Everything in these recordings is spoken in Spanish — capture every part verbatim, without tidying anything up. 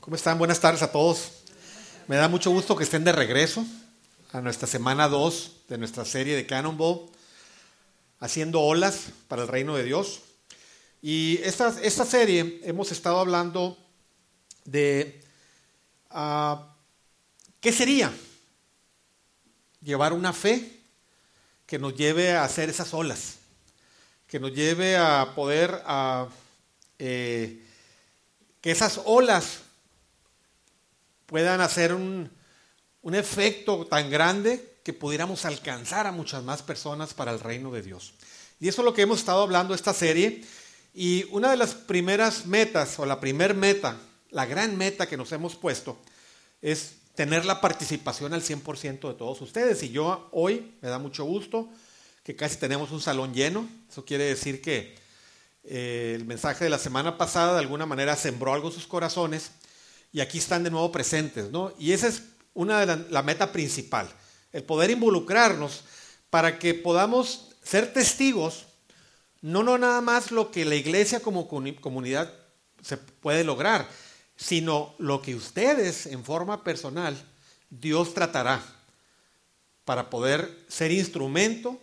¿Cómo están? Buenas tardes a todos. Me da mucho gusto que estén de regreso a nuestra semana dos de nuestra serie de Cannonball, haciendo olas para el reino de Dios. Y esta, esta serie hemos estado hablando de uh, qué sería llevar una fe que nos lleve a hacer esas olas, que nos lleve a poder uh, eh, que esas olas puedan hacer un, un efecto tan grande que pudiéramos alcanzar a muchas más personas para el reino de Dios. Y eso es lo que hemos estado hablando esta serie. Y una de las primeras metas, o la primer meta, la gran meta que nos hemos puesto, es tener la participación al cien por ciento de todos ustedes. Y yo hoy me da mucho gusto que casi tenemos un salón lleno. Eso quiere decir que eh, el mensaje de la semana pasada de alguna manera sembró algo en sus corazones. Y aquí están de nuevo presentes, ¿no? Y esa es una de la, la meta principal, el poder involucrarnos para que podamos ser testigos, no, no nada más lo que la iglesia como comunidad se puede lograr, sino lo que ustedes en forma personal, Dios tratará para poder ser instrumento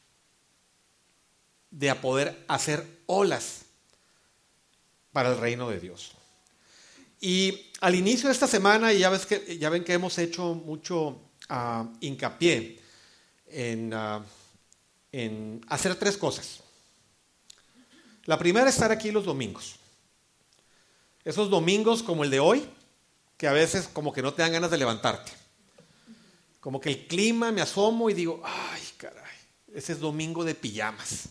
de a poder hacer olas para el reino de Dios. Y al inicio de esta semana, ya, ves que, ya ven que hemos hecho mucho uh, hincapié en, uh, en hacer tres cosas. La primera es estar aquí los domingos. Esos domingos como el de hoy, que a veces como que no te dan ganas de levantarte. Como que el clima, me asomo y digo, ay caray, ese es domingo de pijamas.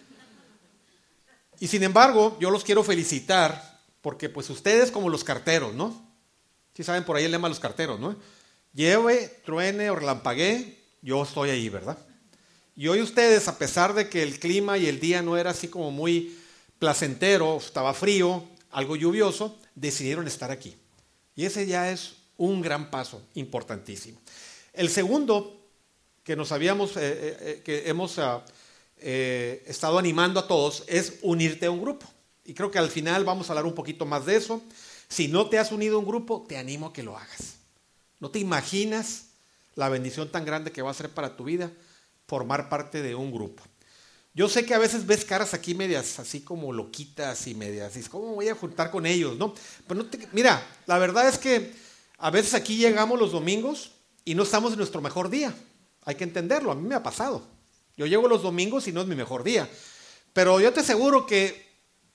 Y sin embargo, yo los quiero felicitar porque pues ustedes como los carteros, ¿no? Sí saben por ahí el lema de los carteros, ¿no? Lleve, truene o relampaguee, yo estoy ahí, ¿verdad? Y hoy ustedes, a pesar de que el clima y el día no era así como muy placentero, estaba frío, algo lluvioso, decidieron estar aquí. Y ese ya es un gran paso importantísimo. El segundo, que nos habíamos, eh, eh, que hemos uh, eh, estado animando a todos, es unirte a un grupo. Y creo que al final vamos a hablar un poquito más de eso. Si no te has unido a un grupo, te animo a que lo hagas. No te imaginas la bendición tan grande que va a ser para tu vida formar parte de un grupo. Yo sé que a veces ves caras aquí medias así como loquitas y medias, y ¿cómo voy a juntar con ellos? ¿No? Pero no te, mira, la verdad es que a veces aquí llegamos los domingos y no estamos en nuestro mejor día. Hay que entenderlo, a mí me ha pasado. Yo llego los domingos y no es mi mejor día. Pero yo te aseguro que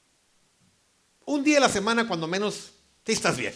un día a la semana, cuando menos, sí estás bien.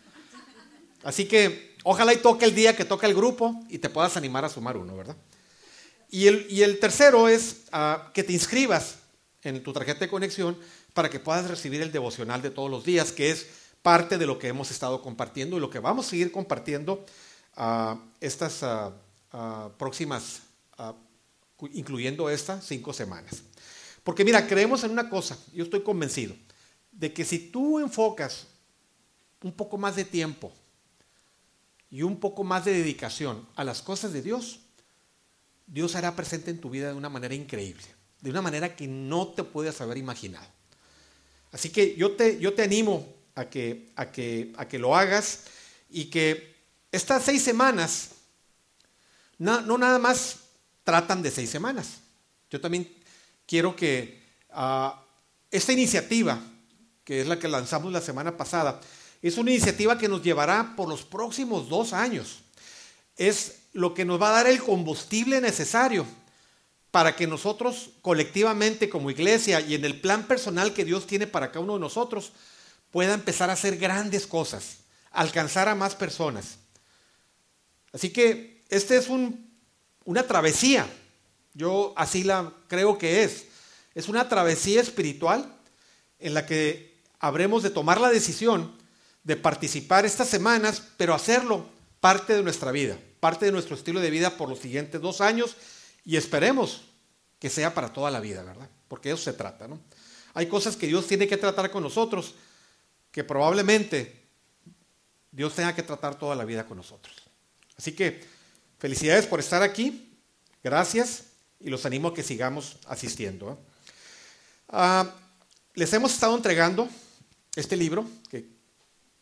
Así que ojalá y toque el día que toca el grupo y te puedas animar a sumar uno, ¿verdad? Y el, y el tercero es uh, que te inscribas en tu tarjeta de conexión para que puedas recibir el devocional de todos los días, que es parte de lo que hemos estado compartiendo y lo que vamos a seguir compartiendo uh, estas uh, uh, próximas, uh, incluyendo estas cinco semanas. Porque mira, creemos en una cosa, yo estoy convencido, de que si tú enfocas un poco más de tiempo y un poco más de dedicación a las cosas de Dios, Dios hará presente en tu vida de una manera increíble, de una manera que no te puedas haber imaginado. Así que yo te, yo te animo a que, a, que, a que lo hagas y que estas seis semanas no, no nada más tratan de seis semanas. Yo también quiero que uh, esta iniciativa, que es la que lanzamos la semana pasada, es una iniciativa que nos llevará por los próximos dos años. Es lo que nos va a dar el combustible necesario para que nosotros colectivamente como iglesia y en el plan personal que Dios tiene para cada uno de nosotros pueda empezar a hacer grandes cosas, alcanzar a más personas. Así que este es un, una travesía, yo así la creo que es, es una travesía espiritual en la que habremos de tomar la decisión de participar estas semanas, pero hacerlo parte de nuestra vida, parte de nuestro estilo de vida por los siguientes dos años y esperemos que sea para toda la vida, ¿verdad? Porque de eso se trata, ¿no? Hay cosas que Dios tiene que tratar con nosotros que probablemente Dios tenga que tratar toda la vida con nosotros. Así que felicidades por estar aquí, gracias y los animo a que sigamos asistiendo, ¿eh? Uh, les hemos estado entregando este libro que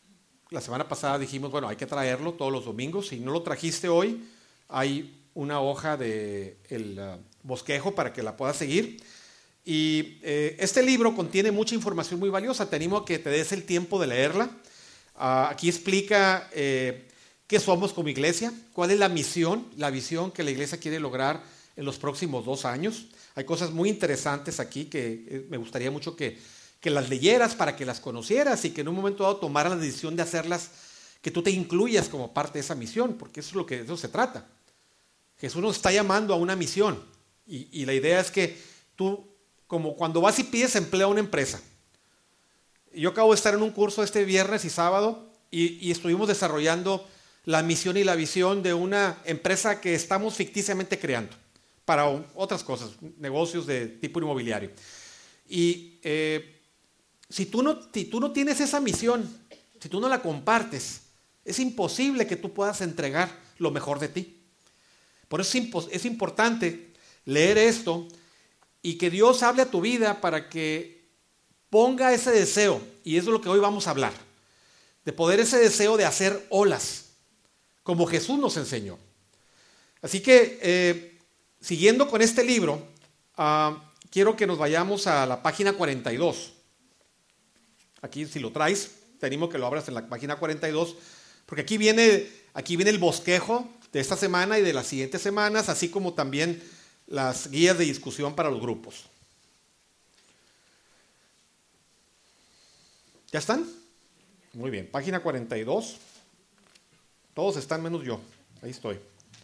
la semana pasada dijimos, bueno, hay que traerlo todos los domingos. Si no lo trajiste hoy, hay una hoja de el uh, bosquejo para que la puedas seguir. Y eh, este libro contiene mucha información muy valiosa. Te animo a que te des el tiempo de leerla. Uh, aquí explica eh, qué somos como iglesia, cuál es la misión, la visión que la iglesia quiere lograr en los próximos dos años. Hay cosas muy interesantes aquí que eh, me gustaría mucho que, que las leyeras para que las conocieras y que en un momento dado tomaras la decisión de hacerlas, que tú te incluyas como parte de esa misión, porque eso es lo que de eso se trata. Jesús nos está llamando a una misión y, y la idea es que tú, como cuando vas y pides empleo a una empresa. Yo acabo de estar en un curso este viernes y sábado y, y estuvimos desarrollando la misión y la visión de una empresa que estamos ficticiamente creando para otras cosas, negocios de tipo inmobiliario. Y eh, si, tú no, si tú no tienes esa misión, si tú no la compartes, es imposible que tú puedas entregar lo mejor de ti. Por eso es, impo- es importante leer esto y que Dios hable a tu vida para que ponga ese deseo, y eso es lo que hoy vamos a hablar, de poder ese deseo de hacer olas, como Jesús nos enseñó. Así que, eh, siguiendo con este libro, uh, quiero que nos vayamos a la página cuarenta y dos. Aquí, si lo traes, te animo que lo abras en la página cuarenta y dos, porque aquí viene, aquí viene el bosquejo de esta semana y de las siguientes semanas, así como también las guías de discusión para los grupos. ¿Ya están? Muy bien, página cuarenta y dos. Todos están menos yo. Ahí estoy.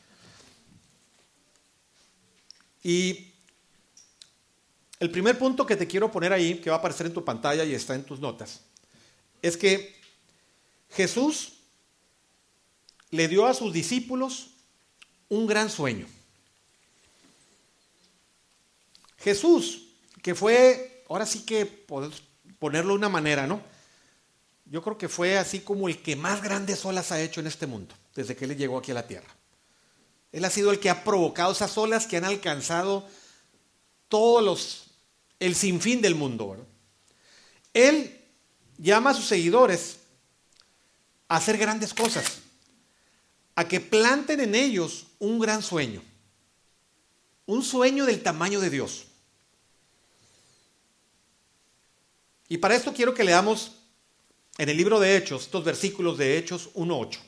Y el primer punto que te quiero poner ahí, que va a aparecer en tu pantalla y está en tus notas, es que Jesús le dio a sus discípulos un gran sueño. Jesús, que fue, ahora sí que podemos ponerlo de una manera, ¿no? Yo creo que fue así como el que más grandes olas ha hecho en este mundo, desde que Él llegó aquí a la tierra. Él ha sido el que ha provocado esas olas que han alcanzado todos los, el sinfín del mundo, ¿verdad? Él llama a sus seguidores a hacer grandes cosas, a que planten en ellos un gran sueño, un sueño del tamaño de Dios. Y para esto quiero que leamos en el libro de Hechos, estos versículos de Hechos uno ocho.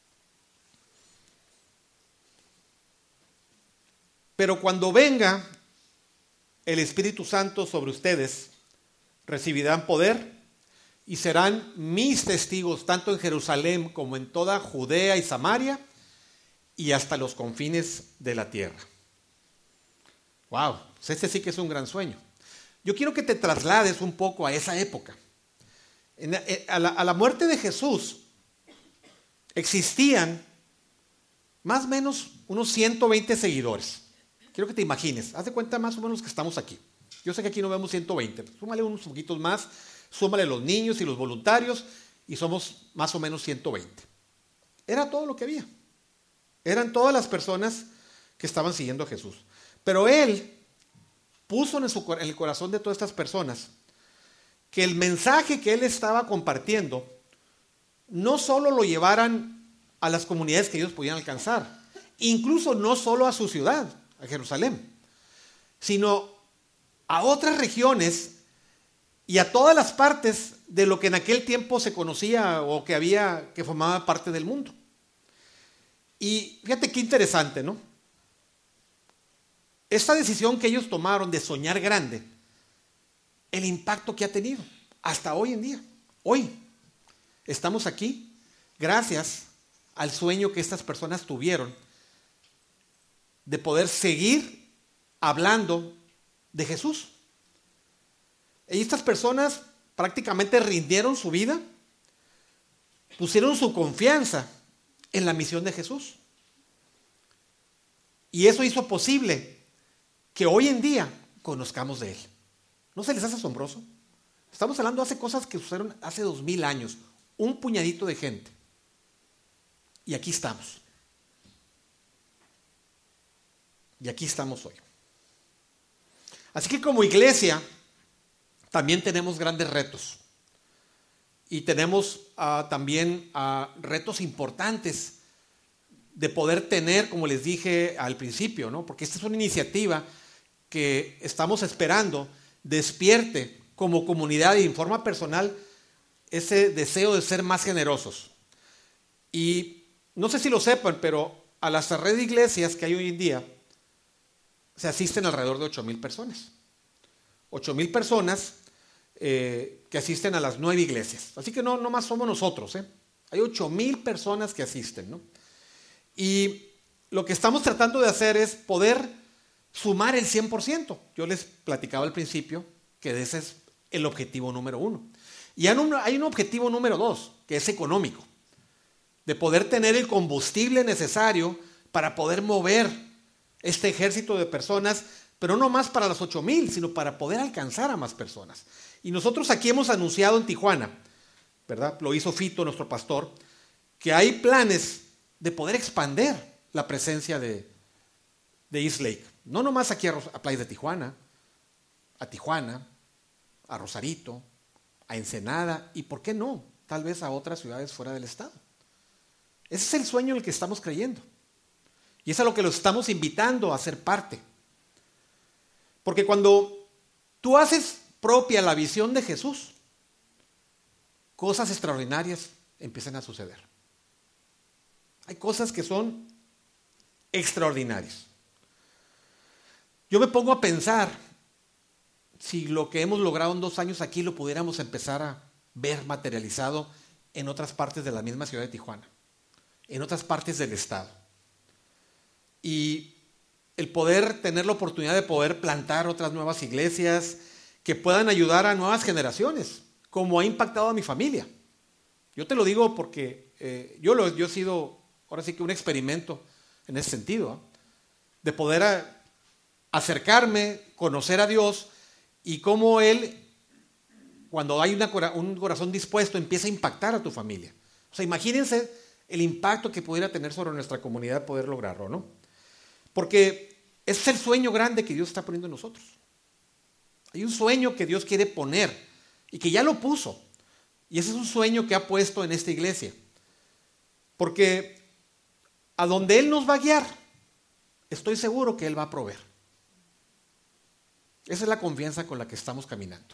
Pero cuando venga el Espíritu Santo sobre ustedes, recibirán poder y serán mis testigos tanto en Jerusalén como en toda Judea y Samaria y hasta los confines de la tierra. Wow, este sí que es un gran sueño. Yo quiero que te traslades un poco a esa época. En, a, la, a la muerte de Jesús existían más o menos unos ciento veinte seguidores. Quiero que te imagines, haz de cuenta más o menos que estamos aquí. Yo sé que aquí no vemos ciento veinte, súmale unos poquitos más, súmale los niños y los voluntarios y somos más o menos ciento veinte. Era todo lo que había. Eran todas las personas que estaban siguiendo a Jesús. Pero Él puso en, su, en el corazón de todas estas personas que el mensaje que Él estaba compartiendo no solo lo llevaran a las comunidades que ellos podían alcanzar, incluso no solo a su ciudad, a Jerusalén, sino a otras regiones y a todas las partes de lo que en aquel tiempo se conocía o que había, que formaba parte del mundo. Y fíjate qué interesante, ¿no? Esta decisión que ellos tomaron de soñar grande, el impacto que ha tenido hasta hoy en día. Hoy estamos aquí gracias al sueño que estas personas tuvieron de poder seguir hablando de Jesús. Y estas personas prácticamente rindieron su vida, pusieron su confianza en la misión de Jesús. Y eso hizo posible que hoy en día conozcamos de Él. ¿No se les hace asombroso? Estamos hablando hace cosas que sucedieron hace dos mil años, un puñadito de gente. Y aquí estamos. Y aquí estamos hoy. Así que como iglesia también tenemos grandes retos. y tenemos uh, también uh, retos importantes de poder tener, como les dije al principio, ¿no? Porque esta es una iniciativa que estamos esperando despierte como comunidad y en forma personal ese deseo de ser más generosos. Y no sé si lo sepan, pero a las red de iglesias que hay hoy en día se asisten alrededor de ocho mil personas. ocho mil personas eh, que asisten a las nueve iglesias. Así que no, no más somos nosotros, ¿eh? Hay ocho mil personas que asisten, ¿no? Y lo que estamos tratando de hacer es poder sumar el cien por ciento. Yo les platicaba al principio que ese es el objetivo número uno. Y hay un, hay un objetivo número dos, que es económico, de poder tener el combustible necesario para poder mover este ejército de personas, pero no más para las ocho mil, sino para poder alcanzar a más personas. Y nosotros aquí hemos anunciado en Tijuana, ¿verdad? Lo hizo Fito, nuestro pastor, que hay planes de poder expandir la presencia de, de East Lake. No nomás aquí a, a Playas de Tijuana, a Tijuana, a Rosarito, a Ensenada y, ¿por qué no?, tal vez a otras ciudades fuera del estado. Ese es el sueño en el que estamos creyendo. Y es a lo que los estamos invitando a ser parte. Porque cuando tú haces propia la visión de Jesús, cosas extraordinarias empiezan a suceder. Hay cosas que son extraordinarias. Yo me pongo a pensar si lo que hemos logrado en dos años aquí lo pudiéramos empezar a ver materializado en otras partes de la misma ciudad de Tijuana, en otras partes del estado. Y el poder tener la oportunidad de poder plantar otras nuevas iglesias que puedan ayudar a nuevas generaciones, como ha impactado a mi familia. Yo te lo digo porque eh, yo, lo, yo he sido, ahora sí que un experimento en ese sentido, ¿eh? De poder a, acercarme, conocer a Dios y cómo Él, cuando hay una, un corazón dispuesto, empieza a impactar a tu familia. O sea, imagínense el impacto que pudiera tener sobre nuestra comunidad poder lograrlo, ¿no? Porque ese es el sueño grande que Dios está poniendo en nosotros. Hay un sueño que Dios quiere poner y que ya lo puso. Y ese es un sueño que ha puesto en esta iglesia. Porque a donde Él nos va a guiar, estoy seguro que Él va a proveer. Esa es la confianza con la que estamos caminando.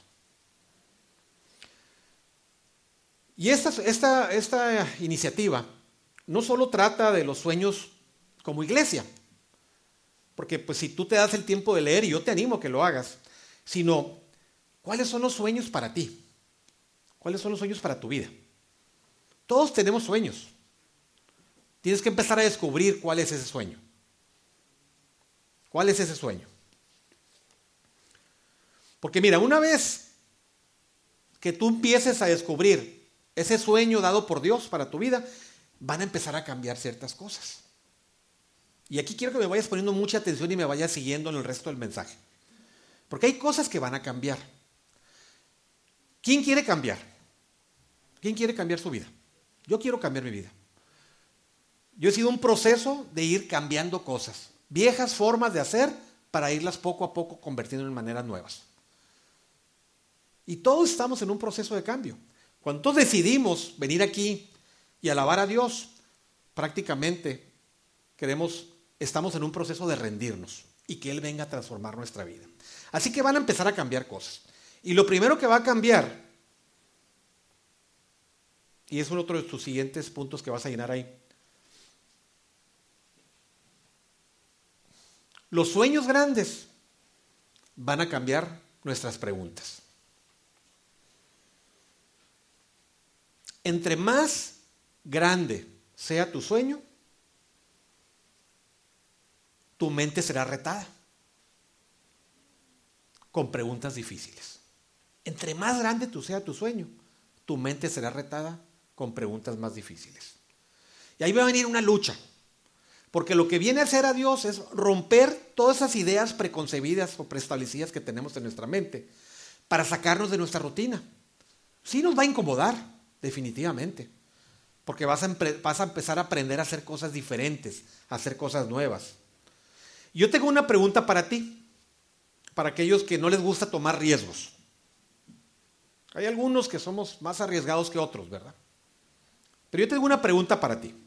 Y esta, esta, esta iniciativa no solo trata de los sueños como iglesia, porque pues si tú te das el tiempo de leer, y yo te animo a que lo hagas, sino cuáles son los sueños para ti, cuáles son los sueños para tu vida. Todos tenemos sueños. Tienes que empezar a descubrir cuál es ese sueño. ¿Cuál es ese sueño? Porque mira, una vez que tú empieces a descubrir ese sueño dado por Dios para tu vida, van a empezar a cambiar ciertas cosas. Y aquí quiero que me vayas poniendo mucha atención y me vayas siguiendo en el resto del mensaje. Porque hay cosas que van a cambiar. ¿Quién quiere cambiar? ¿Quién quiere cambiar su vida? Yo quiero cambiar mi vida. Yo he sido un proceso de ir cambiando cosas, viejas formas de hacer para irlas poco a poco convirtiendo en maneras nuevas. Y todos estamos en un proceso de cambio. Cuando todos decidimos venir aquí y alabar a Dios, prácticamente queremos, estamos en un proceso de rendirnos y que Él venga a transformar nuestra vida. Así que van a empezar a cambiar cosas. Y lo primero que va a cambiar, y es otro de tus siguientes puntos que vas a llenar ahí, los sueños grandes van a cambiar nuestras preguntas. Entre más grande sea tu sueño, tu mente será retada con preguntas difíciles. Entre más grande tú sea tu sueño, tu mente será retada con preguntas más difíciles. Y ahí va a venir una lucha, porque lo que viene a hacer a Dios es romper todas esas ideas preconcebidas o preestablecidas que tenemos en nuestra mente para sacarnos de nuestra rutina. Sí nos va a incomodar, definitivamente, porque vas a, vas a empezar a aprender a hacer cosas diferentes, a hacer cosas nuevas. Yo tengo una pregunta para ti, para aquellos que no les gusta tomar riesgos. Hay algunos que somos más arriesgados que otros, ¿verdad? Pero yo tengo una pregunta para ti.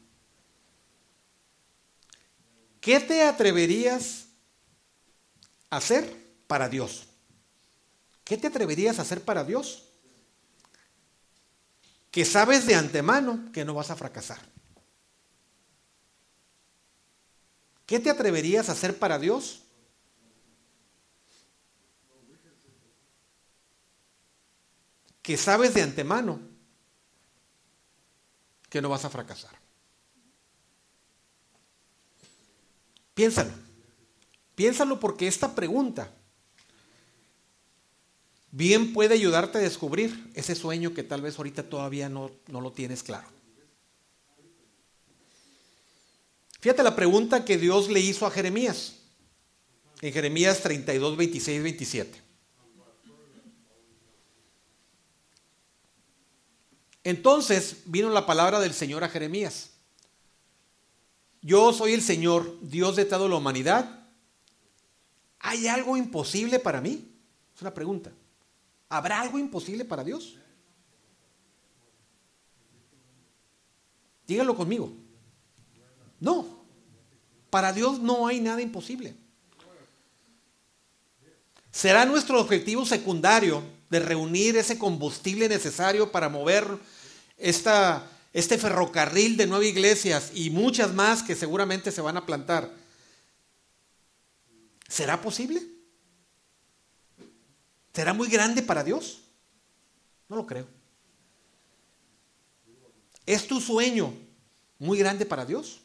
¿Qué te atreverías a hacer para Dios? ¿Qué te atreverías a hacer para Dios? Que sabes de antemano que no vas a fracasar. ¿Qué te atreverías a hacer para Dios? Que sabes de antemano que no vas a fracasar. Piénsalo. Piénsalo porque esta pregunta bien puede ayudarte a descubrir ese sueño que tal vez ahorita todavía no, no lo tienes claro. Fíjate la pregunta que Dios le hizo a Jeremías. En Jeremías treinta y dos, veintiséis, veintisiete. Entonces vino la palabra del Señor a Jeremías. Yo soy el Señor, Dios de toda la humanidad. ¿Hay algo imposible para mí? Es una pregunta. ¿Habrá algo imposible para Dios? Dígalo conmigo. No. Para Dios no hay nada imposible. Será nuestro objetivo secundario de reunir ese combustible necesario para mover esta, este ferrocarril de nueve iglesias y muchas más que seguramente se van a plantar. ¿Será posible? ¿Será muy grande para Dios? No lo creo. ¿Es tu sueño muy grande para Dios?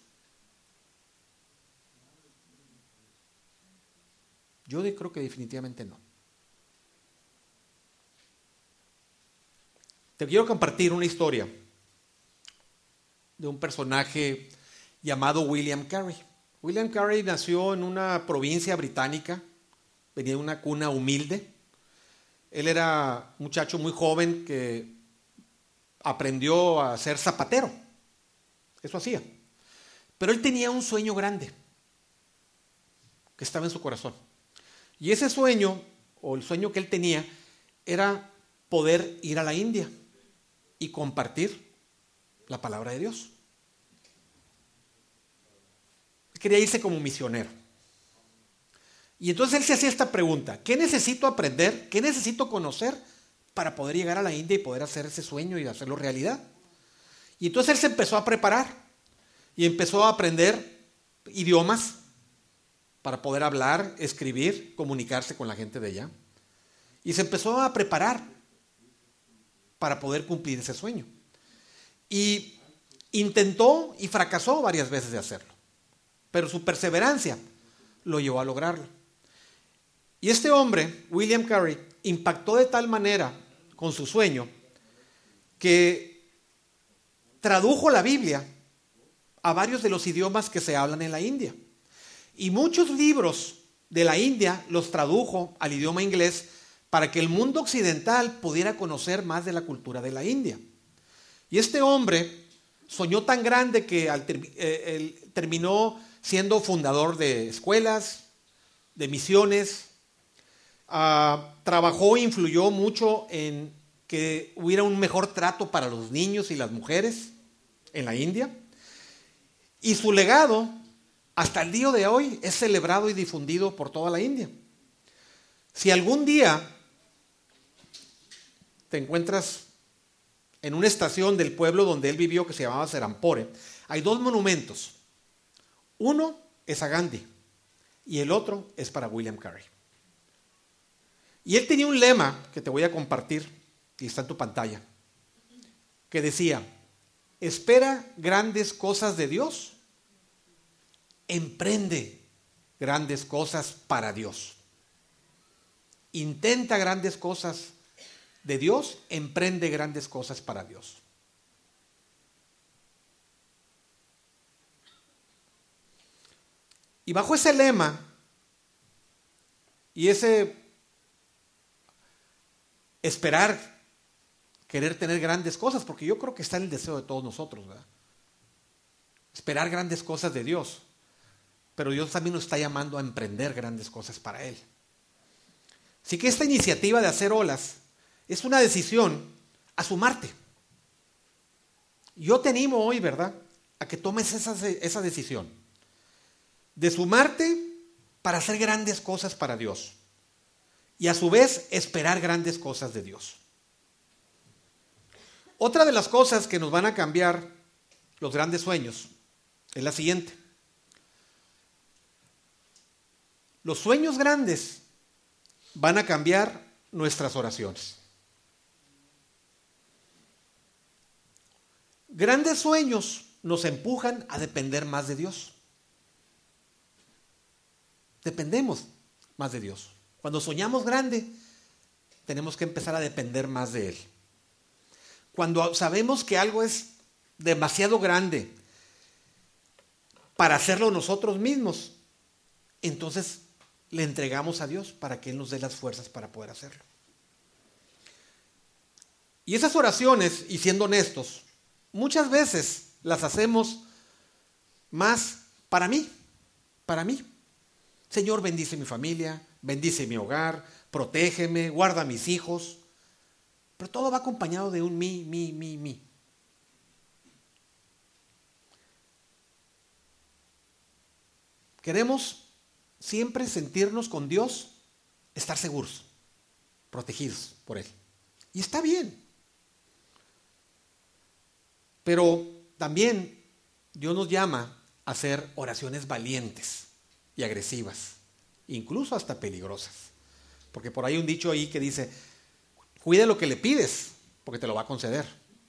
Yo creo que definitivamente no. Te quiero compartir una historia de un personaje llamado William Carey. William Carey nació en una provincia británica, venía de una cuna humilde. Él era un muchacho muy joven que aprendió a ser zapatero. Eso hacía. Pero él tenía un sueño grande que estaba en su corazón. Y ese sueño, o el sueño que él tenía, era poder ir a la India y compartir la palabra de Dios. Quería irse como misionero. Y entonces él se hacía esta pregunta: ¿qué necesito aprender? ¿Qué necesito conocer para poder llegar a la India y poder hacer ese sueño y hacerlo realidad? Y entonces él se empezó a preparar y empezó a aprender idiomas para poder hablar, escribir, comunicarse con la gente de allá. Y se empezó a preparar para poder cumplir ese sueño. Y intentó y fracasó varias veces de hacerlo. Pero su perseverancia lo llevó a lograrlo. Y este hombre, William Carey, impactó de tal manera con su sueño que tradujo la Biblia a varios de los idiomas que se hablan en la India. Y muchos libros de la India los tradujo al idioma inglés para que el mundo occidental pudiera conocer más de la cultura de la India. Y este hombre soñó tan grande que al ter- eh, él terminó siendo fundador de escuelas, de misiones. Uh, trabajó e influyó mucho en que hubiera un mejor trato para los niños y las mujeres en la India. Y su legado, hasta el día de hoy, es celebrado y difundido por toda la India. Si algún día te encuentras en una estación del pueblo donde él vivió, que se llamaba Serampore, hay dos monumentos. Uno es a Gandhi y el otro es para William Carey. Y él tenía un lema que te voy a compartir, y está en tu pantalla, que decía: espera grandes cosas de Dios, emprende grandes cosas para Dios. Intenta grandes cosas de Dios, emprende grandes cosas para Dios. Y bajo ese lema y ese esperar, querer tener grandes cosas, porque yo creo que está en el deseo de todos nosotros, ¿verdad? Esperar grandes cosas de Dios, pero Dios también nos está llamando a emprender grandes cosas para Él. Así que esta iniciativa de hacer olas Es una decisión a sumarte. Yo te animo hoy, ¿verdad?, a que tomes esa, esa decisión de sumarte para hacer grandes cosas para Dios y a su vez esperar grandes cosas de Dios. Otra de las cosas que nos van a cambiar los grandes sueños es la siguiente. Los sueños grandes van a cambiar nuestras oraciones. Grandes sueños nos empujan a depender más de Dios. Dependemos más de Dios. Cuando soñamos grande, tenemos que empezar a depender más de Él. Cuando sabemos que algo es demasiado grande para hacerlo nosotros mismos, entonces le entregamos a Dios para que Él nos dé las fuerzas para poder hacerlo. Y esas oraciones, y siendo honestos, muchas veces las hacemos más para mí, para mí. Señor, bendice mi familia, bendice mi hogar, protégeme, guarda a mis hijos. Pero todo va acompañado de un mí, mí, mí, mí. Queremos siempre sentirnos con Dios, estar seguros, protegidos por Él. Y está bien. Pero también Dios nos llama a hacer oraciones valientes y agresivas, incluso hasta peligrosas. Porque por ahí hay un dicho ahí que dice, cuida lo que le pides, porque te lo va a conceder.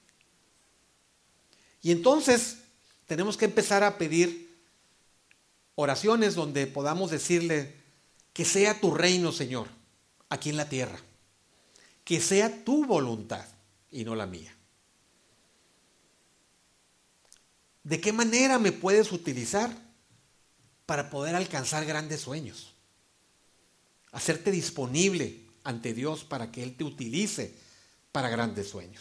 Y entonces tenemos que empezar a pedir oraciones donde podamos decirle, que sea tu reino, Señor, aquí en la tierra. Que sea tu voluntad y no la mía. ¿De qué manera me puedes utilizar para poder alcanzar grandes sueños? Hacerte disponible ante Dios para que Él te utilice para grandes sueños.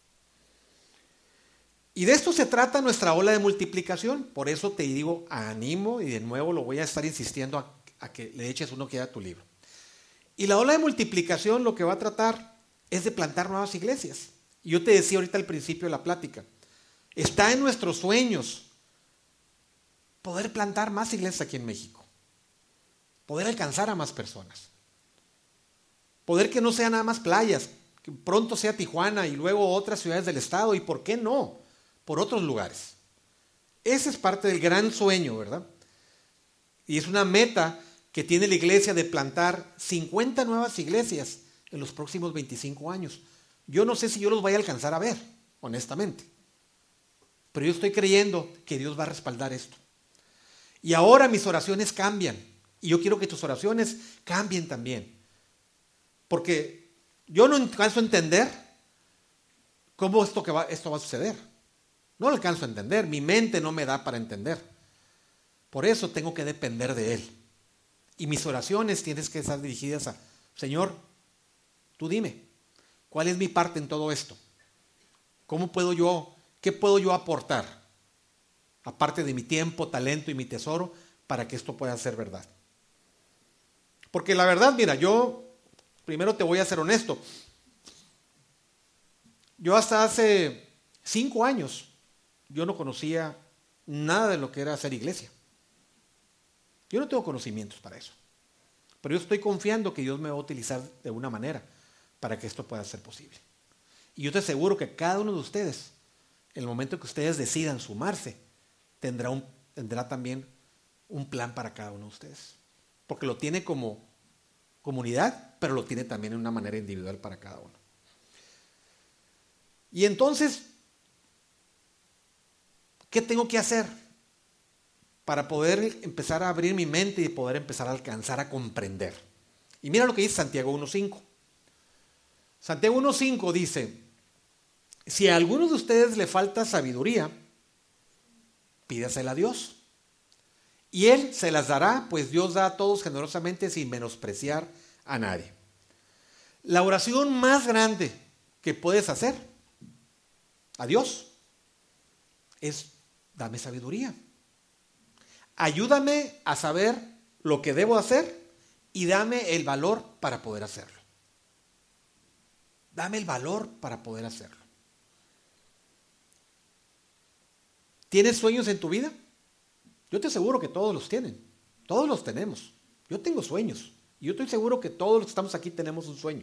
Y de esto se trata nuestra ola de multiplicación. Por eso te digo, animo, y de nuevo lo voy a estar insistiendo a, a que le eches uno que a tu libro. Y la ola de multiplicación lo que va a tratar es de plantar nuevas iglesias. Y yo te decía ahorita al principio de la plática, está en nuestros sueños poder plantar más iglesias aquí en México, poder alcanzar a más personas, poder que no sea nada más playas, que pronto sea Tijuana y luego otras ciudades del estado, y por qué no, por otros lugares. Ese es parte del gran sueño, ¿verdad? Y es una meta que tiene la iglesia de plantar cincuenta nuevas iglesias en los próximos veinticinco años. Yo no sé si yo los voy a alcanzar a ver, honestamente. Pero yo estoy creyendo que Dios va a respaldar esto. Y ahora mis oraciones cambian. Y yo quiero que tus oraciones cambien también. Porque yo no alcanzo a entender cómo esto, que va, esto va a suceder. No lo alcanzo a entender. Mi mente no me da para entender. Por eso tengo que depender de Él. Y mis oraciones tienen que estar dirigidas a, Señor, tú dime, ¿cuál es mi parte en todo esto? ¿Cómo puedo yo, qué puedo yo aportar? Aparte de mi tiempo, talento y mi tesoro, para que esto pueda ser verdad. Porque la verdad, mira, yo primero te voy a ser honesto. Yo hasta hace cinco años, yo no conocía nada de lo que era hacer iglesia. Yo no tengo conocimientos para eso. Pero yo estoy confiando que Dios me va a utilizar de una manera para que esto pueda ser posible. Y yo te aseguro que cada uno de ustedes, en el momento que ustedes decidan sumarse, tendrá, un, tendrá también un plan para cada uno de ustedes. Porque lo tiene como comunidad, pero lo tiene también en una manera individual para cada uno. Y entonces, ¿qué tengo que hacer para poder empezar a abrir mi mente y poder empezar a alcanzar a comprender? Y mira lo que dice Santiago uno cinco. Santiago uno cinco dice, si a alguno de ustedes le falta sabiduría, pídasela a Dios. Y Él se las dará, pues Dios da a todos generosamente sin menospreciar a nadie. La oración más grande que puedes hacer a Dios es, dame sabiduría. Ayúdame a saber lo que debo hacer y dame el valor para poder hacerlo. Dame el valor para poder hacerlo. ¿Tienes sueños en tu vida? Yo te aseguro que todos los tienen. Todos los tenemos. Yo tengo sueños. Y yo estoy seguro que todos los que estamos aquí tenemos un sueño.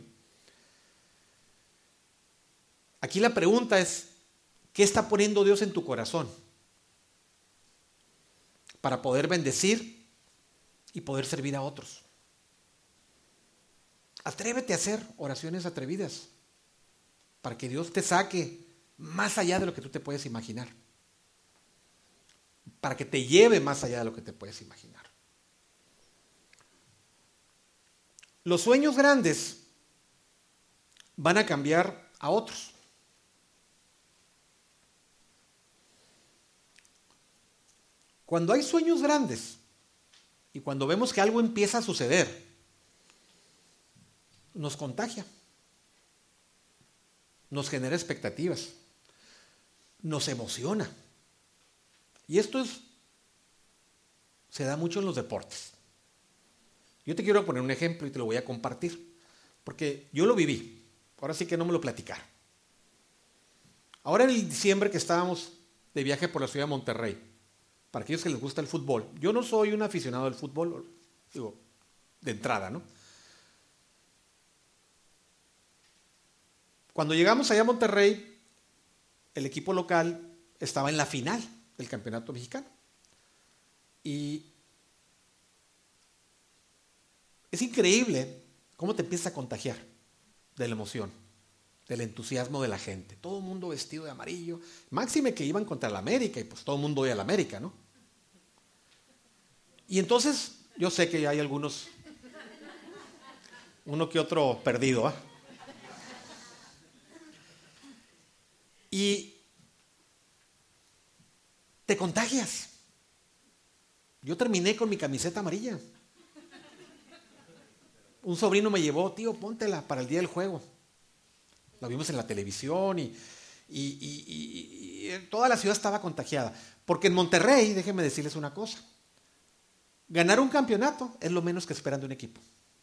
Aquí la pregunta es, ¿qué está poniendo Dios en tu corazón para poder bendecir y poder servir a otros? Atrévete a hacer oraciones atrevidas para que Dios te saque más allá de lo que tú te puedes imaginar. Para que te lleve más allá de lo que te puedes imaginar. Los sueños grandes van a cambiar a otros. Cuando hay sueños grandes y cuando vemos que algo empieza a suceder, nos contagia, nos genera expectativas, nos emociona. Y esto es, se da mucho en los deportes. Yo te quiero poner un ejemplo y te lo voy a compartir, porque yo lo viví, ahora sí que no me lo platicaron. Ahora en el diciembre que estábamos de viaje por la ciudad de Monterrey, para aquellos que les gusta el fútbol, yo no soy un aficionado del fútbol, digo, de entrada, ¿no? Cuando llegamos allá a Monterrey, el equipo local estaba en la final del campeonato mexicano. Y es increíble cómo te empieza a contagiar de la emoción, del entusiasmo de la gente. Todo el mundo vestido de amarillo. Máxime que iban contra la América y pues todo el mundo odia a la América, ¿no? Y entonces, yo sé que hay algunos, uno que otro perdido, ¿eh? Y te contagias. Yo terminé con mi camiseta amarilla. Un sobrino me llevó, tío, póntela para el día del juego. La vimos en la televisión y, y, y, y, y toda la ciudad estaba contagiada. Porque en Monterrey, déjenme decirles una cosa, ganar un campeonato es lo menos que esperan de un equipo.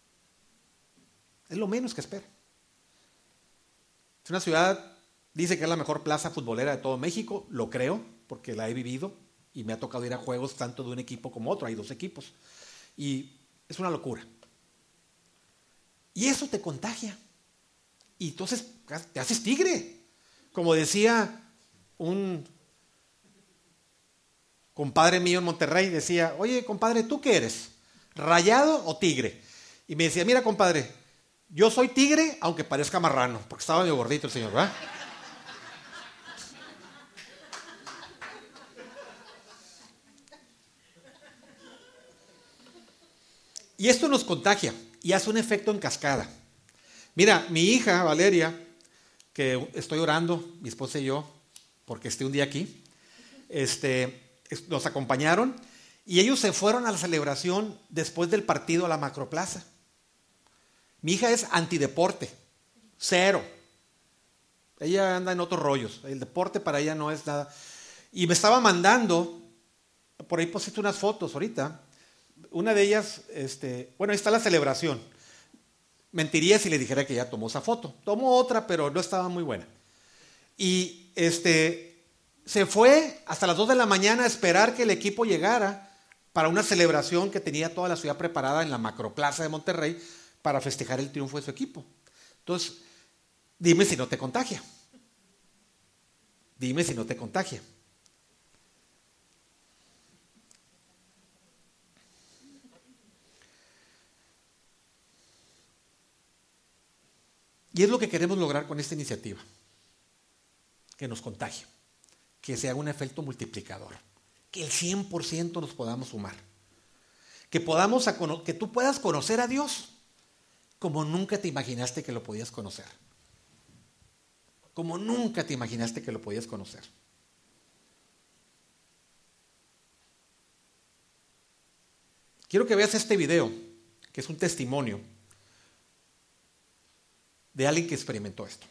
Es lo menos que esperan. Es una ciudad, dice que es la mejor plaza futbolera de todo México, lo creo, porque la he vivido y me ha tocado ir a juegos tanto de un equipo como otro, hay dos equipos. Y es una locura. Y eso te contagia. Y entonces te haces tigre. Como decía un compadre mío en Monterrey, decía, oye, compadre, ¿tú qué eres? ¿Rayado o tigre? Y me decía, mira, compadre, yo soy tigre, aunque parezca marrano, porque estaba medio gordito el señor, ¿verdad? Y esto nos contagia y hace un efecto en cascada. Mira, mi hija Valeria, que estoy orando, mi esposa y yo, porque esté un día aquí, este, nos acompañaron y ellos se fueron a la celebración después del partido a la Macroplaza. Mi hija es antideporte, cero. Ella anda en otros rollos, el deporte para ella no es nada. Y me estaba mandando, por ahí pusiste unas fotos ahorita, una de ellas, este, bueno, ahí está la celebración. Mentiría si le dijera que ya tomó esa foto. Tomó otra, pero no estaba muy buena. Y este, se fue hasta las dos de la mañana a esperar que el equipo llegara para una celebración que tenía toda la ciudad preparada en la Macroplaza de Monterrey para festejar el triunfo de su equipo. Entonces, dime si no te contagia. Dime si no te contagia. Y es lo que queremos lograr con esta iniciativa, que nos contagie, que se haga un efecto multiplicador, que el cien por ciento nos podamos sumar, que, podamos a, que tú puedas conocer a Dios como nunca te imaginaste que lo podías conocer, como nunca te imaginaste que lo podías conocer. Quiero que veas este video, que es un testimonio de alguien que experimentó esto.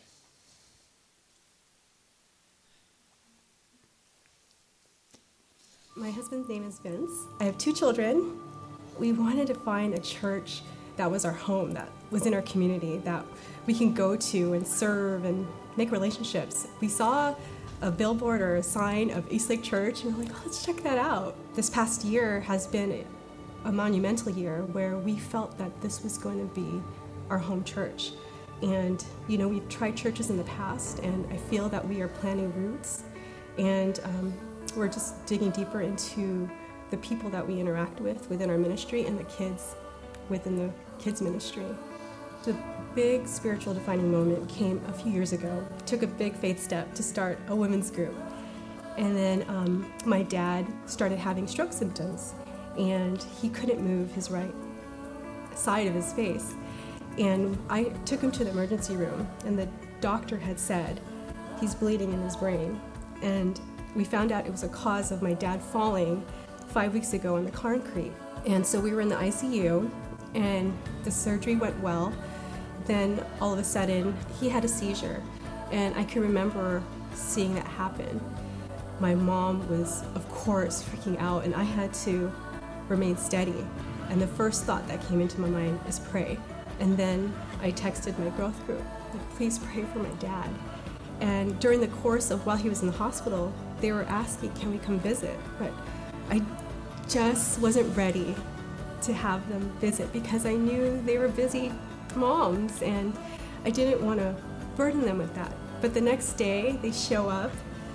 My husband's name is Vince. I have two children. We wanted to find a church that was our home, that was in our community, that we can go to and serve and make relationships. We saw a billboard or a sign of Eastlake Church, and we're like, oh, let's check that out. This past year has been a monumental year where we felt that this was going to be our home church. And, you know, we've tried churches in the past, and I feel that we are planting roots, and um, we're just digging deeper into the people that we interact with within our ministry and the kids within the kids ministry. The big spiritual defining moment came a few years ago. Took a big faith step to start a women's group. And then um, my dad started having stroke symptoms, and he couldn't move his right side of his face. And I took him to the emergency room, and the doctor had said he's bleeding in his brain. And we found out it was a cause of my dad falling five weeks ago on the concrete. And so we were in the I C U, and the surgery went well. Then all of a sudden, he had a seizure, and I can remember seeing that happen. My mom was, of course, freaking out, and I had to remain steady. And the first thought that came into my mind is pray. And then I texted my growth group, like, please pray for my dad. And during the course of while he was in the hospital, they were asking, can we come visit? But I just wasn't ready to have them visit because I knew they were busy moms, and I didn't want to burden them with that. But the next day, they show up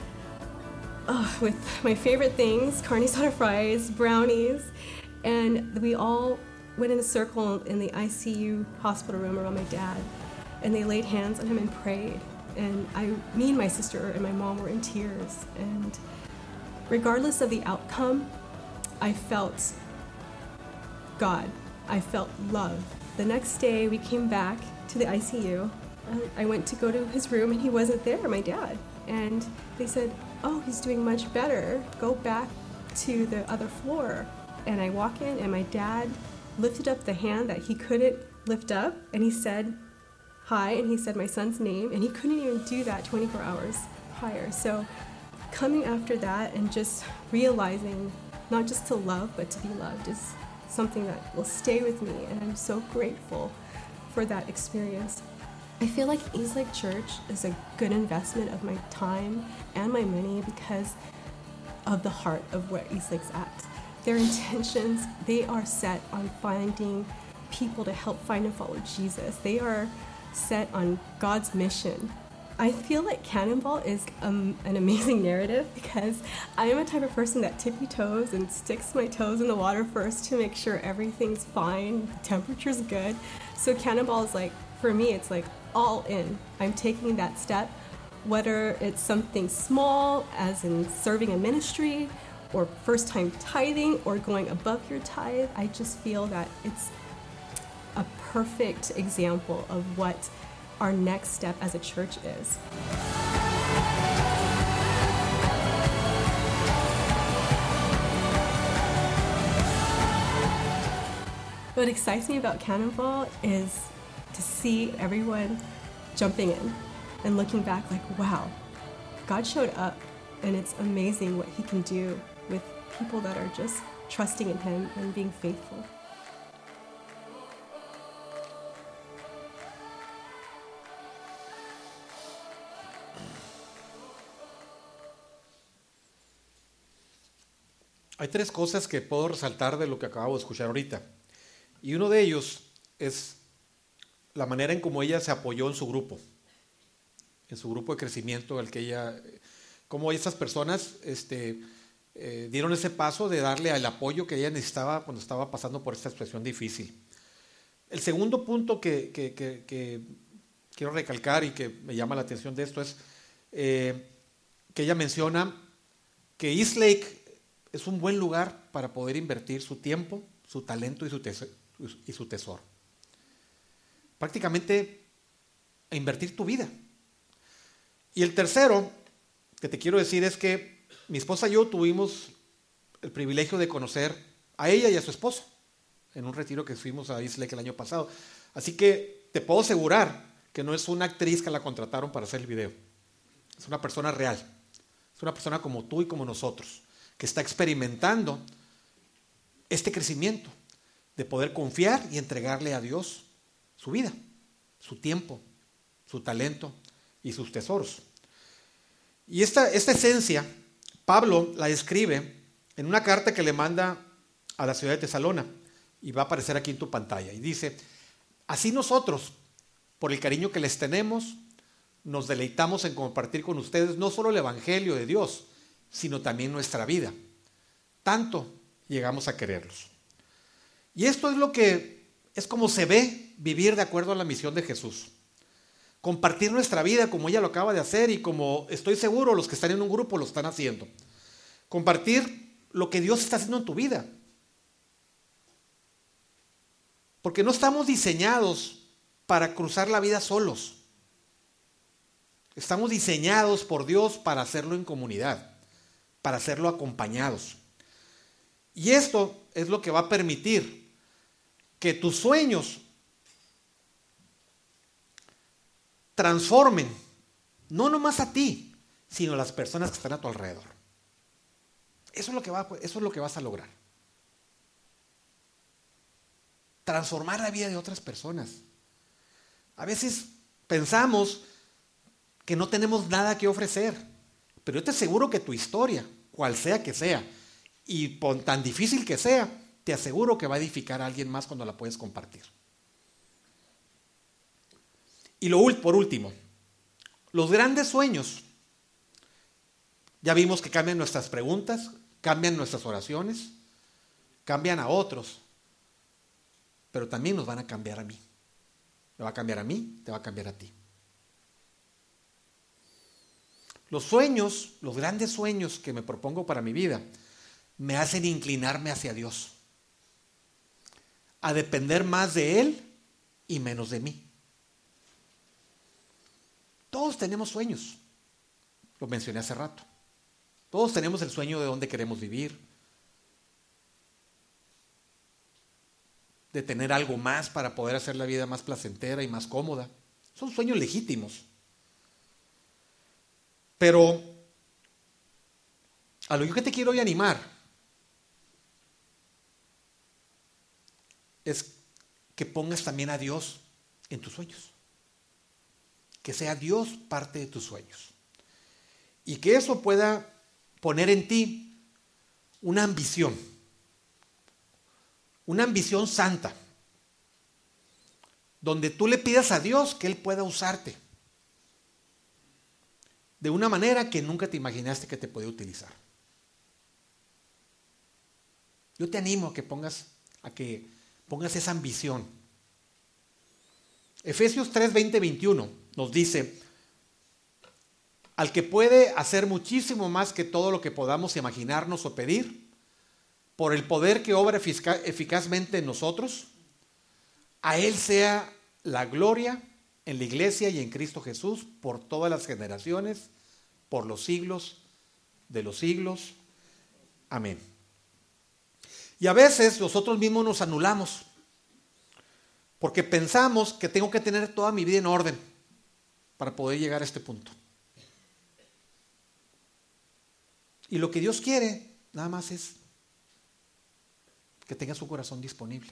oh, with my favorite things, carne asada fries, brownies, and we all went in a circle in the I C U hospital room around my dad, and they laid hands on him and prayed. And I, me and my sister and my mom were in tears. And regardless of the outcome, I felt God. I felt love. The next day, we came back to the I C U. I went to go to his room, and he wasn't there, my dad. And they said, oh, he's doing much better. Go back to the other floor. And I walk in, and my dad lifted up the hand that he couldn't lift up, and he said, hi, and he said my son's name, and he couldn't even do that twenty-four hours prior. So coming after that and just realizing not just to love, but to be loved is something that will stay with me, and I'm so grateful for that experience. I feel like Eastlake Church is a good investment of my time and my money because of the heart of where Eastlake's at. Their intentions, they are set on finding people to help find and follow Jesus. They are set on God's mission. I feel like Cannonball is um, an amazing narrative because I am a type of person that tippy toes and sticks my toes in the water first to make sure everything's fine, the temperature's good. So Cannonball is like, for me, it's like all in. I'm taking that step, whether it's something small, as in serving a ministry, or first time tithing, or going above your tithe. I just feel that it's a perfect example of what our next step as a church is. What excites me about Cannonball is to see everyone jumping in and looking back like, wow, God showed up, and it's amazing what he can do with people that are just trusting in him and being faithful. Hay tres cosas que puedo resaltar de lo que acabo de escuchar ahorita. Y uno de ellos es la manera en cómo ella se apoyó en su grupo, en su grupo de crecimiento, al que ella, cómo estas personas este, eh, dieron ese paso de darle el apoyo que ella necesitaba cuando estaba pasando por esta situación difícil. El segundo punto que, que, que, que quiero recalcar y que me llama la atención de esto es eh, que ella menciona que Eastlake es un buen lugar para poder invertir su tiempo, su talento y su, tes- y su tesoro. Prácticamente a invertir tu vida. Y el tercero que te quiero decir es que mi esposa y yo tuvimos el privilegio de conocer a ella y a su esposo en un retiro que fuimos a Eastlake el año pasado. Así que te puedo asegurar que no es una actriz que la contrataron para hacer el video. Es una persona real. Es una persona como tú y como nosotros, que está experimentando este crecimiento. de poder confiar y entregarle a Dios su vida, su tiempo, su talento y sus tesoros. Y esta, esta esencia, Pablo la describe en una carta que le manda a la ciudad de Tesalona, y va a aparecer aquí en tu pantalla. Y dice: así nosotros, por el cariño que les tenemos, nos deleitamos en compartir con ustedes no solo el Evangelio de Dios, sino también nuestra vida. Tanto llegamos a quererlos. Y esto es lo que es como se ve vivir de acuerdo a la misión de Jesús. Compartir nuestra vida como ella lo acaba de hacer, y como estoy seguro los que están en un grupo lo están haciendo. Compartir lo que Dios está haciendo en tu vida. Porque no estamos diseñados para cruzar la vida solos. Estamos diseñados por Dios para hacerlo en comunidad, para hacerlo acompañados. Y esto es lo que va a permitir que tus sueños transformen no nomás a ti, sino a las personas que están a tu alrededor. Eso es lo que va, eso es lo que vas a lograr. Transformar la vida de otras personas. A veces pensamos que no tenemos nada que ofrecer, pero yo te aseguro que tu historia, cual sea que sea, y por tan difícil que sea, te aseguro que va a edificar a alguien más cuando la puedes compartir. Y lo, por último, los grandes sueños. Ya vimos que cambian nuestras preguntas, cambian nuestras oraciones, cambian a otros, pero también nos van a cambiar a mí. Me va a cambiar a mí, te va a cambiar a ti. Los sueños, los grandes sueños que me propongo para mi vida, me hacen inclinarme hacia Dios, a depender más de Él y menos de mí. Todos tenemos sueños, lo mencioné hace rato. Todos tenemos el sueño de dónde queremos vivir, de tener algo más para poder hacer la vida más placentera y más cómoda. Son sueños legítimos. Pero a lo que te quiero hoy animar es que pongas también a Dios en tus sueños. Que sea Dios parte de tus sueños. Y que eso pueda poner en ti una ambición. Una ambición santa. Donde tú le pidas a Dios que Él pueda usarte. De una manera que nunca te imaginaste que te podía utilizar. Yo te animo a que pongas, a que pongas esa ambición. Efesios tres, veinte, veintiuno nos dice: al que puede hacer muchísimo más que todo lo que podamos imaginarnos o pedir, por el poder que obra efic- eficazmente en nosotros, a Él sea la gloria en la iglesia y en Cristo Jesús por todas las generaciones, por los siglos de los siglos. Amén. Y a veces nosotros mismos nos anulamos porque pensamos que tengo que tener toda mi vida en orden para poder llegar a este punto. Y lo que Dios quiere nada más es que tengas su corazón disponible.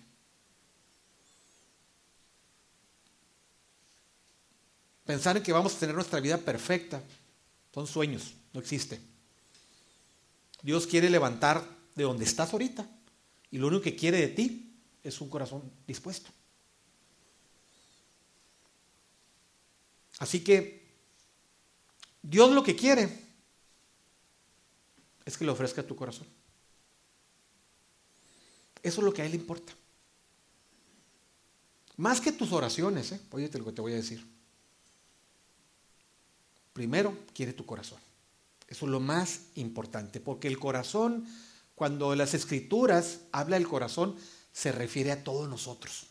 Pensar en que vamos a tener nuestra vida perfecta son sueños, no existe. Dios quiere levantar de donde estás ahorita, y lo único que quiere de ti es un corazón dispuesto. Así que Dios lo que quiere es que le ofrezca tu corazón. Eso es lo que a Él le importa. Más que tus oraciones, ¿eh? Óyete lo que te voy a decir. Primero, quiere tu corazón. Eso es lo más importante, porque el corazón, cuando las Escrituras habla del corazón, se refiere a todos nosotros,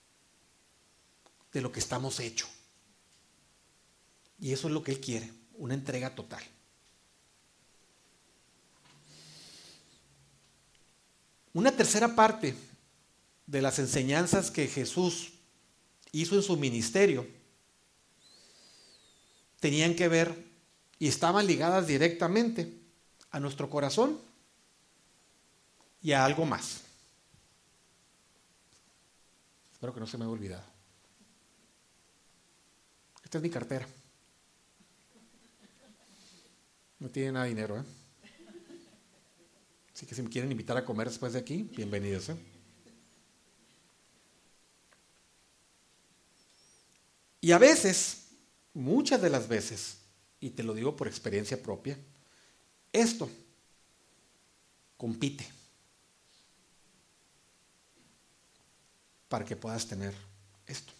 de lo que estamos hechos. Y eso es lo que Él quiere, una entrega total. Una tercera parte de las enseñanzas que Jesús hizo en su ministerio tenían que ver y estaban ligadas directamente a nuestro corazón y a algo más. Espero que no se me haya olvidado. Esta es mi cartera. No tiene nada de dinero, ¿eh? Así que si me quieren invitar a comer después de aquí, bienvenidos, ¿eh? Y a veces, muchas de las veces, y te lo digo por experiencia propia, esto compite para que puedas tener esto.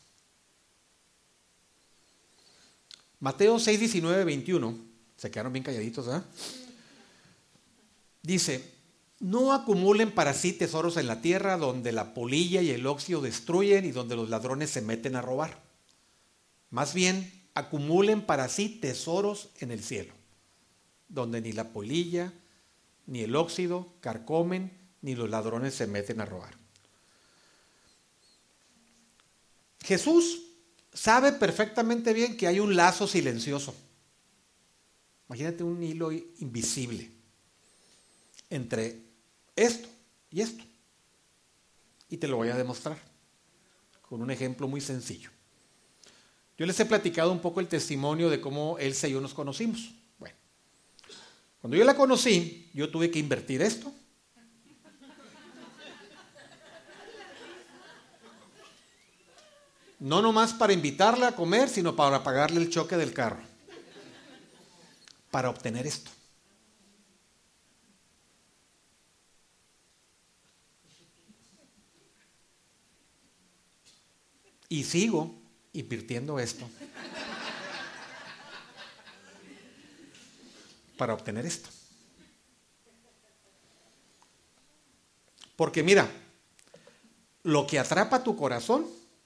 Mateo seis, diecinueve, veintiuno, se quedaron bien calladitos, ¿verdad? Dice, no acumulen para sí tesoros en la tierra donde la polilla y el óxido destruyen y donde los ladrones se meten a robar. Más bien, acumulen para sí tesoros en el cielo, donde ni la polilla, ni el óxido carcomen, ni los ladrones se meten a robar. Jesús sabe perfectamente bien que hay un lazo silencioso. Imagínate un hilo invisible entre esto y esto. Y te lo voy a demostrar con un ejemplo muy sencillo. Yo les he platicado un poco el testimonio de cómo Elsa y yo nos conocimos. Bueno, cuando yo la conocí, yo tuve que invertir esto. No nomás para invitarla a comer, sino para pagarle el choque del carro. Para obtener esto. Y sigo invirtiendo esto para obtener esto. Porque mira, lo que atrapa tu corazón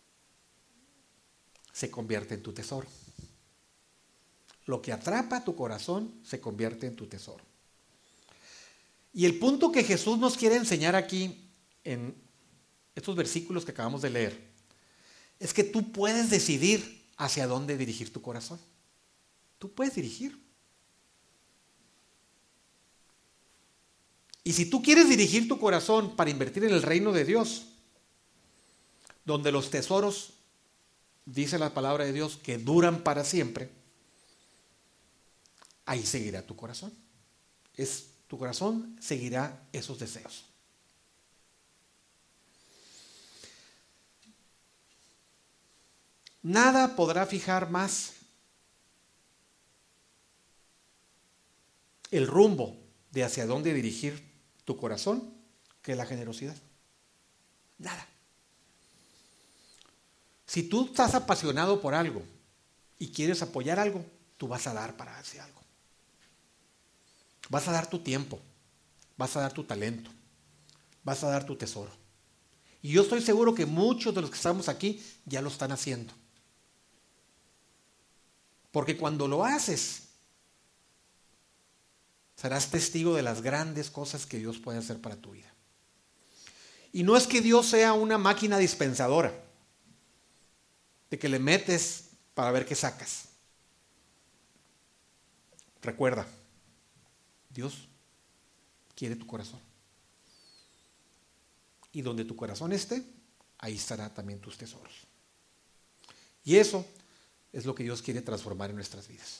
se convierte en tu tesoro. Lo que atrapa tu corazón se convierte en tu tesoro. Y el punto que Jesús nos quiere enseñar aquí en estos versículos que acabamos de leer es que tú puedes decidir hacia dónde dirigir tu corazón. Tú puedes dirigir. Y si tú quieres dirigir tu corazón para invertir en el reino de Dios, donde los tesoros, dice la palabra de Dios, que duran para siempre, ahí seguirá tu corazón. Es, tu corazón seguirá esos deseos. Nada podrá fijar más el rumbo de hacia dónde dirigir tu corazón que la generosidad. Nada. Si tú estás apasionado por algo y quieres apoyar algo, tú vas a dar para ese algo. Vas a dar tu tiempo, vas a dar tu talento, vas a dar tu tesoro. Y yo estoy seguro que muchos de los que estamos aquí ya lo están haciendo. Porque cuando lo haces, serás testigo de las grandes cosas que Dios puede hacer para tu vida. Y no es que Dios sea una máquina dispensadora, de que le metes para ver qué sacas. Recuerda, Dios quiere tu corazón. Y donde tu corazón esté, ahí estarán también tus tesoros. Y eso es lo que Dios quiere transformar en nuestras vidas.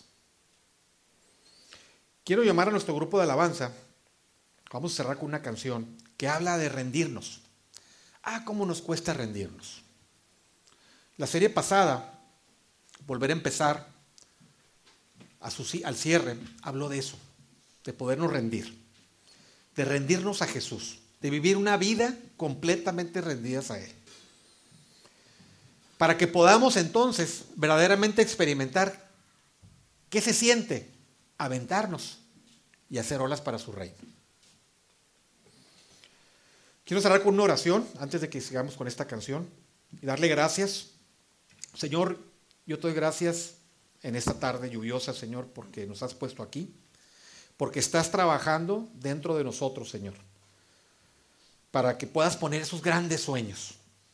Quiero llamar a nuestro grupo de alabanza. Vamos a cerrar con una canción que habla de rendirnos. Ah, cómo nos cuesta rendirnos. La serie pasada, Volver a Empezar, a su, al cierre, habló de eso, de podernos rendir, de rendirnos a Jesús, de vivir una vida completamente rendidas a Él. Para que podamos entonces verdaderamente experimentar qué se siente aventarnos y hacer olas para su reino. Quiero cerrar con una oración antes de que sigamos con esta canción y darle gracias. Señor, yo te doy gracias en esta tarde lluviosa, Señor, porque nos has puesto aquí, porque estás trabajando dentro de nosotros, Señor, para que puedas poner esos grandes sueños,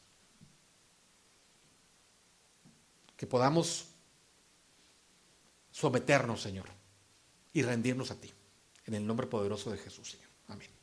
que podamos someternos, Señor, y rendirnos a ti, en el nombre poderoso de Jesús, Señor. Amén.